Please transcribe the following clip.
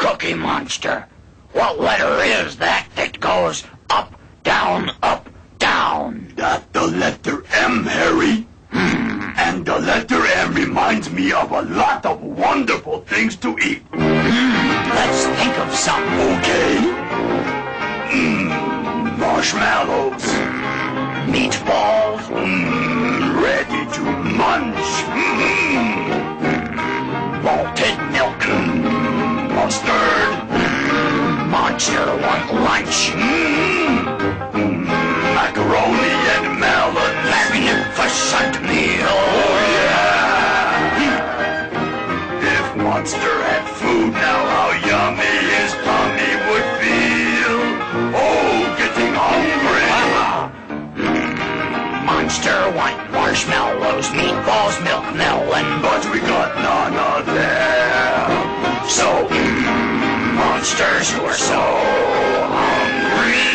Cookie Monster, what letter is that goes up, down, up, down? That's the letter M, Harry. And the letter M reminds me of a lot of wonderful things to eat. Let's think of something. Okay. Marshmallows. Meatballs. Ready to munch. Malted milk. Mustard. Monster want lunch. Macaroni and melon. Magnificent meal. Oh, yeah. If Monster had food now, how yummy his tummy would feel. Oh, getting hungry. Monster want marshmallows, meatballs, milk, melon. But we got none of them. So, monsters who are so hungry.